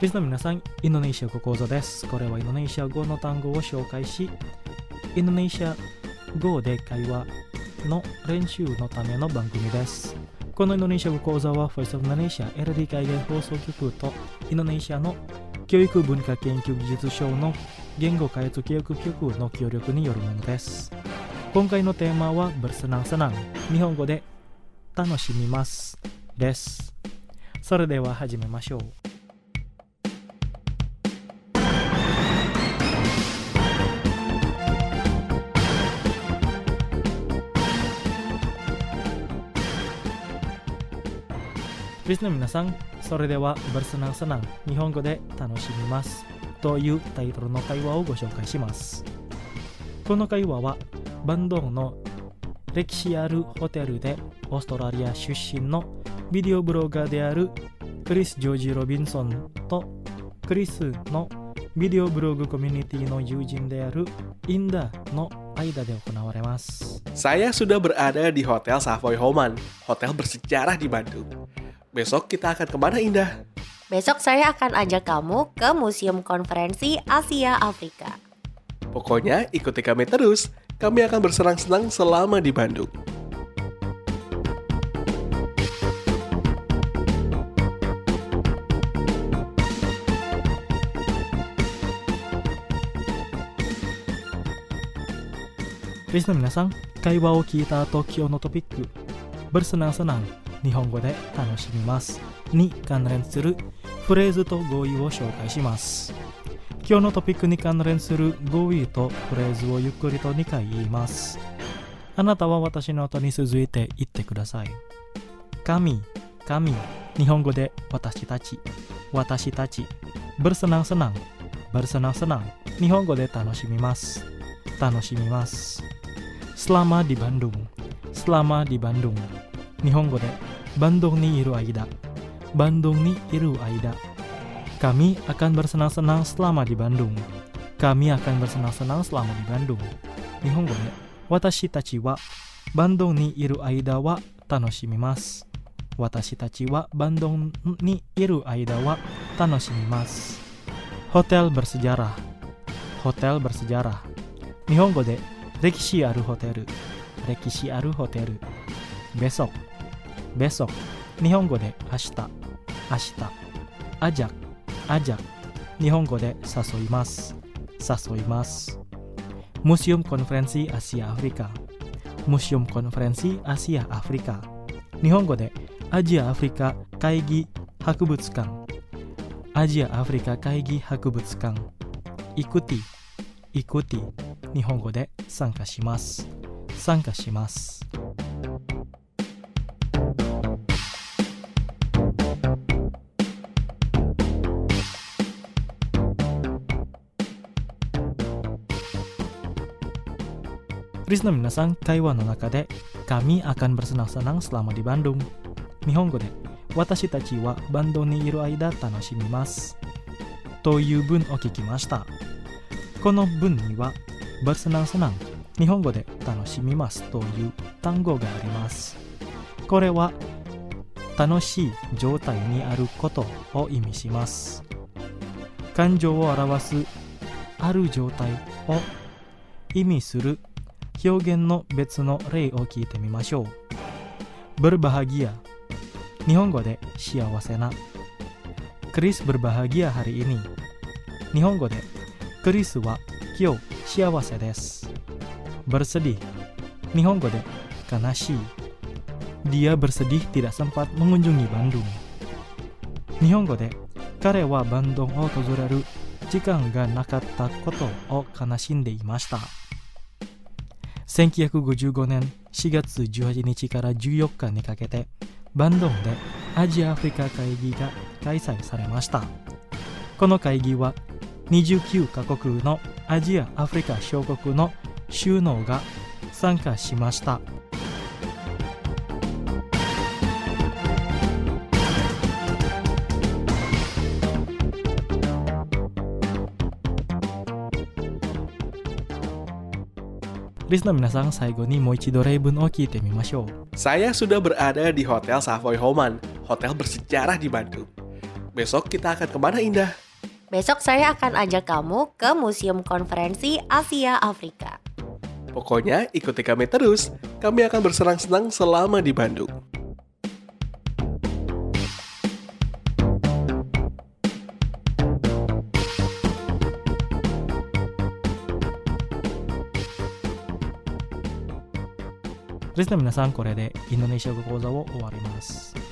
リスナーの皆さん、インドネシア語講座です。これはインドネシア語の単語を紹介し、インドネシア語で会話の練習のための番組です。このインドネシア語講座は Voice of Indonesia LD 海外放送局とインドネシアの教育文化研究技術省の言語開発教育局の協力によるものです。今回のテーマはbersenang-senang、日本語で楽しみますです。それでは始めましょう。リスナーの皆さん、それではbersenang-senang、日本語で楽しみますというタイトルの会話をご紹介します。この会話はバンドンの歴史あるホテルでオーストラリア出身のビデオブロガーであるクリス・ジョージ・ロビンソンとクリスのビデオブログコミュニティの友人であるインダの間で行われます。 Saya sudah berada di Hotel Savoy Homan, hotel bersejarah di Bandung. Besok kita akan kemana, Indah? Besok saya akan ajak kamu ke Museum Konferensi Asia Afrika. Pokoknya ikuti kami terus. Kami akan bersenang-senang selama di Bandung. Listener 皆さん、会話を聞いた後、今日のトピック、bersenang-senang、日本語で楽しみますに関連するフレーズと語彙を紹介します。今日のトピックに関連する語彙とフレーズをゆっくりと2回言います。あなたは私の後に続いて言ってください。神、日本語で私たち、bersenang-senang、日本語で楽しみます。selama di Bandung、日本語でバンドンにいる間、kami akan bersenang-senang selama di Bandung、日本語で私たちはバンドンにいる間は楽しみます。ホテルbersejarah、日本語で歴史あるホテル、besok、日本語で明日、ajak、日本語で誘います。Museum Konferensi Asia Afrika、日本語でアジアアフリカ会議博物館、ikuti、日本語で参加します。リスナーの皆さん、会話の中で Kami akan bersenang-senang selama di Bandung、日本語で私たちはバンドにいる間楽しみますという文を聞きました。この文にはbersenang-senang、日本語で楽しみますという単語があります。これは楽しい状態にあることを意味します。感情を表すある状態を意味する表現の別の例を聞いてみましょう。berbahagia、日本語で幸せな。Chris berbahagia hari ini、日本語でクリスは今日幸せです。bersedih、日本語で悲しい。Dia bersedih tidak sempat mengunjungi Bandung、日本語で彼はバンドンを訪れる時間がなかったことを悲しんでいました。1955年4月18日から14日にかけてバンドンでアジアアフリカ会議が開催されました。この会議は29カ国のアジアアフリカ諸国の首脳が参加しました。リスナーの皆さん、最後にもう一度例文を聞いてみましょう。 Saya sudah berada di Hotel Savoy Homan, hotel bersejarah di Bandung. Besok kita akan kemana, Indah? Besok saya akan ajak kamu ke Museum Konferensi Asia Afrika. Pokoknya ikuti kami terus. Kami akan bersenang-senang selama di Bandung. Terus 皆さんこれでインドネシア語講座を終わります。